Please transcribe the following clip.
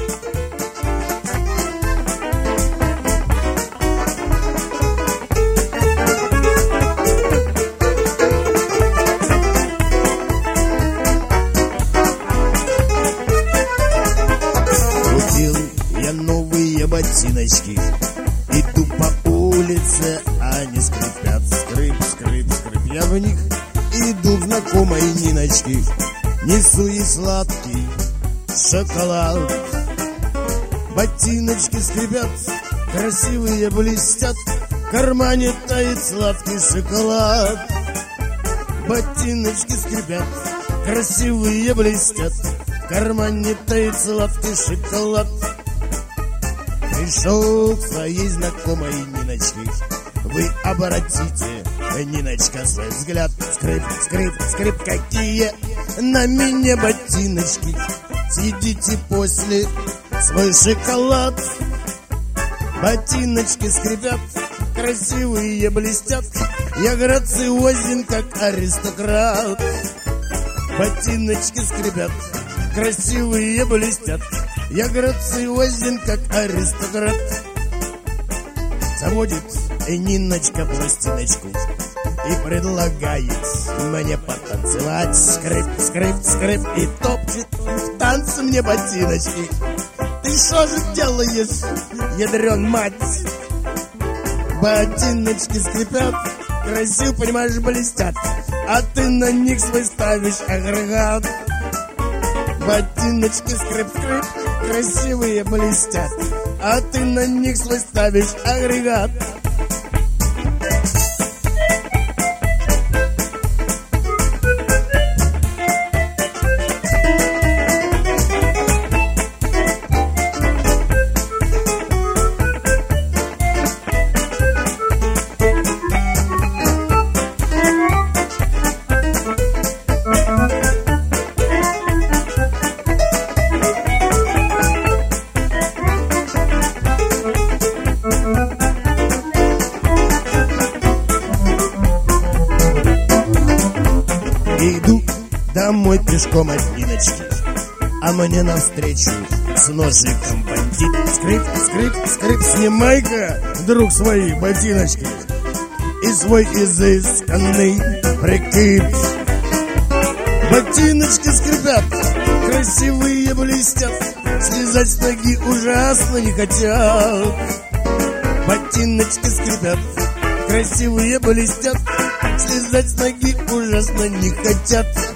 Новые ботиночки, иду по улице, они скрипят, скрип, скрип, скрип. Я в них иду к знакомой Ниночке, несу ей сладкий шоколад. Ботиночки скрипят, красивые блестят, в кармане тает сладкий шоколад. Ботиночки скрипят, красивые блестят, в кармане тает сладкий шоколад. Пришел к своей знакомой Ниночке, вы обратите, Ниночка, свой взгляд. Скрип, скрип, скрип, какие на мне ботиночки. Съедите после свой шоколад. Ботиночки скрипят, красивые блестят, я грациозен, как аристократ. Ботиночки скрипят, красивые блестят, я грациозен, как аристократ. Заводит Ниночка пластиночку и предлагает мне потанцевать. Скрип, скрип, скрип, и топчет в танце мне ботиночки. Ты что же делаешь, ядрен мать? Ботиночки скрипят, красиво, понимаешь, блестят, а ты на них свой ставишь агрегат. Ботиночки скрип-скрип, красивые блестят, а ты на них свой ставишь агрегат. Иду домой пешком от Ниночки, а мне навстречу с ножиком бандит. Скрип, скрип, скрип, снимай-ка, друг, свои ботиночки и свой изысканный прикид. Ботиночки скрипят, красивые блестят, слезать с ноги ужасно не хотят. Ботиночки скрипят, красивые блестят, слезать с ноги ужасно не хотят.